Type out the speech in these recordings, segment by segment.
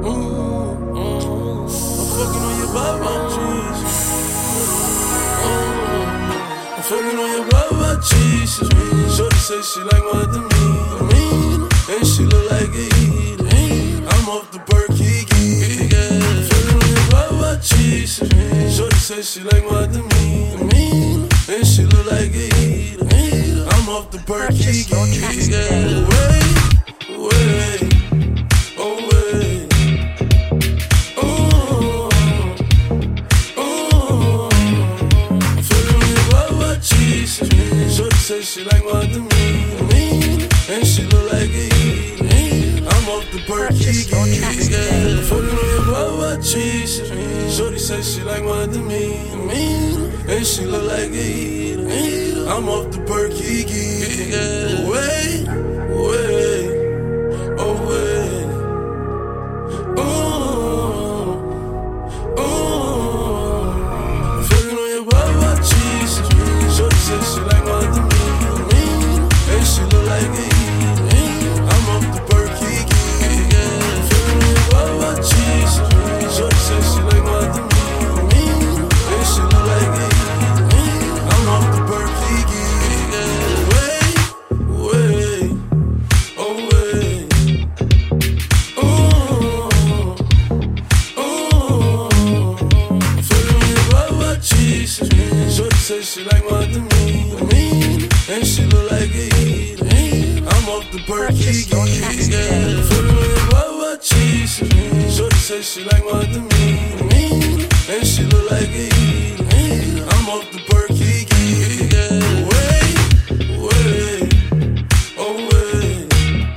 I'm fucking on your baba cheese. I'm fucking on your baba cheese. Shorty say she like my demeanor, and she look like a eater. I'm off the Berkey, fucking on your baba cheese. Shorty say she like my demeanor, and she look like a eater. I'm off the Berkey, wait, oh wait. Shorty say she like my demeanor, and she look like a eater. I'm off the Berkey, fucking on your baba cheese. Shorty say she like my demeanor, and she look like a eater. I'm off the Berkey, wait, oh wait. Fucking on your baba cheese. Shorty say she like my demeanor, and she look like a eater. I'm off the Berkey, fucking on your baba cheese. Shorty say she like my demeanor, and she look like a eater. I'm off the Berkey, wait, oh wait. Fucking on your baba cheese. Shorty say she like my demeanor, and she look like a eater. I'm off the Berkey, fucking on your baba cheese. Shorty say she like my demeanor, and she look like a eater. I'm off the Berkey, wait, oh wait.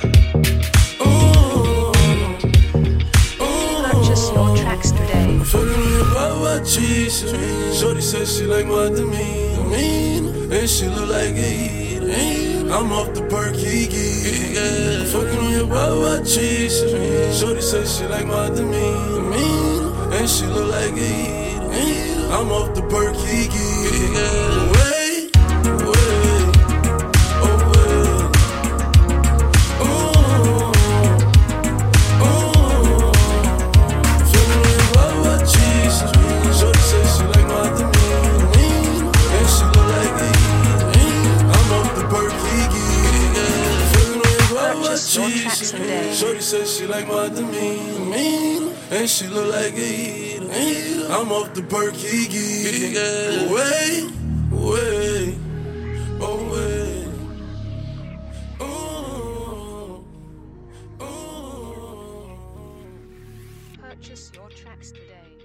Purchase your tracks today. Fucking on your baba cheese. Shorty say she like my demeanor, and she look like a eater. I'm off the Berkey, fucking on your baba cheese. Shorty say she like my demeanor, and she look like a eater. I'm off the Berkey, wait, oh wait. Fucking on your baba cheese. Shorty say she like my demeanor, and she look like a eater. I'm off the Berkey, fucking on your baba cheese. Shorty say she like my demeanor, and she look like a eater. I'm off the Berkey, wait, oh wait. Purchase your tracks today.